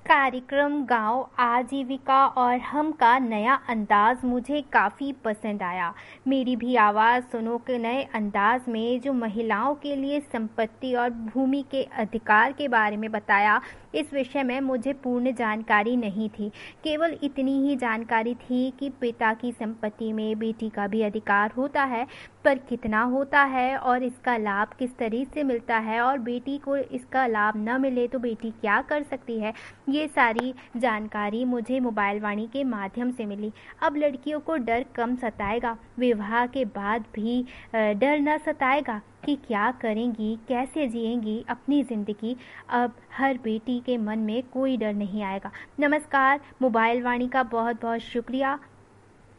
कार्यक्रम गांव आजीविका और हम का नया अंदाज मुझे काफ़ी पसंद आया। मेरी भी आवाज़ सुनो के नए अंदाज में जो महिलाओं के लिए संपत्ति और भूमि के अधिकार के बारे में बताया। इस विषय में मुझे पूर्ण जानकारी नहीं थी, केवल इतनी ही जानकारी थी कि पिता की संपत्ति में बेटी का भी अधिकार होता है, पर कितना होता है और इसका लाभ किस तरह से मिलता है, और बेटी को इसका लाभ न मिले तो बेटी क्या कर सकती है। ये सारी जानकारी मुझे मोबाइल वाणी के माध्यम से मिली। अब लड़कियों को डर कम सताएगा, विवाह के बाद भी डर न सताएगा कि क्या करेंगी, कैसे जिएंगी अपनी ज़िंदगी। अब हर बेटी के मन में कोई डर नहीं आएगा। नमस्कार, मोबाइल वाणी का बहुत बहुत शुक्रिया।